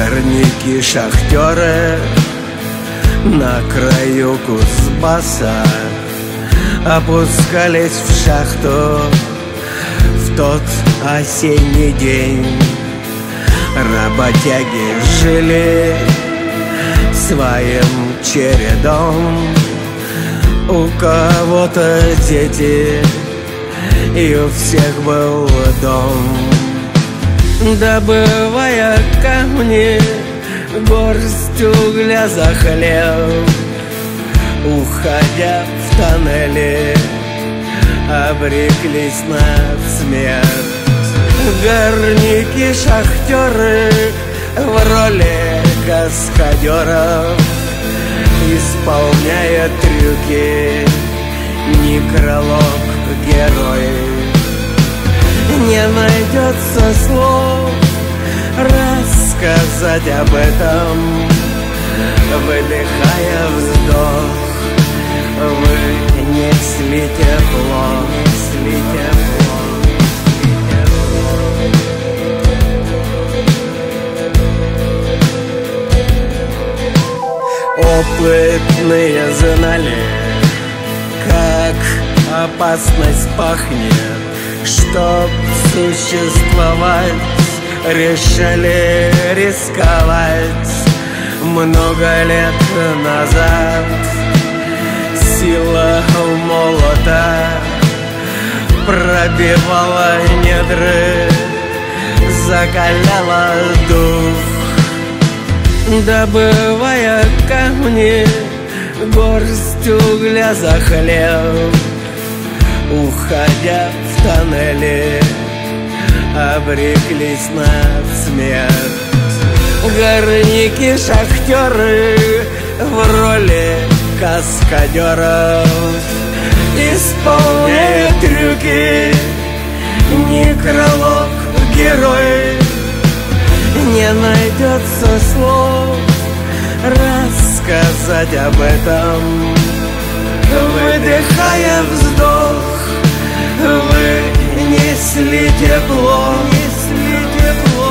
Горняки, шахтеры на краю Кузбасса опускались в шахту в тот осенний день. Работяги жили своим чередом, у кого-то дети, и у всех был дом. Добывая камни, горсть угля за хлеб, уходя в тоннели, обреклись на смерть. Горняки, шахтеры в роли каскадеров, исполняя трюки, некролог герой. Не найдется слов рассказать об этом, выдыхая вздох, вы несли тепло, несли тепло. Опытные знали, как опасность пахнет. Чтоб существовать, решили рисковать. Много лет назад сила молота пробивала недры, закаляла дух. Добывая камни, горсть угля за хлеб, уходя в тоннели, обреклись на смерть. Горняки, шахтеры в роли каскадеров, исполняя трюки, некролог герой. Не найдется слов рассказать об этом, выдыхая вздох, вы несли тепло, несли тепло.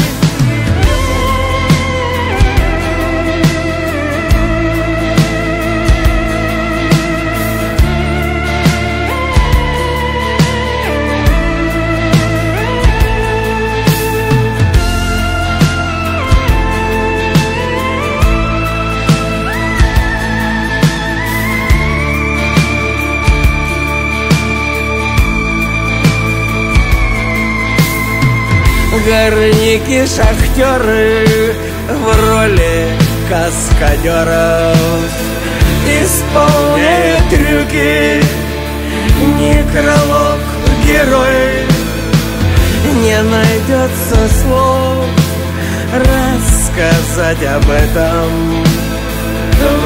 Горняки, шахтеры в роли каскадеров, исполняя трюки, некролог герой. Не найдется слов рассказать об этом,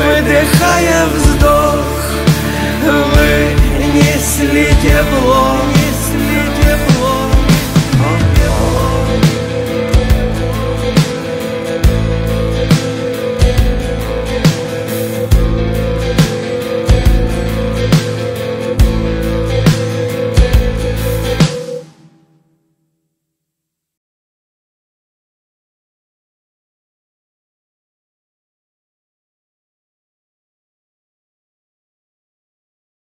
выдыхая вздох, вы несли тепло.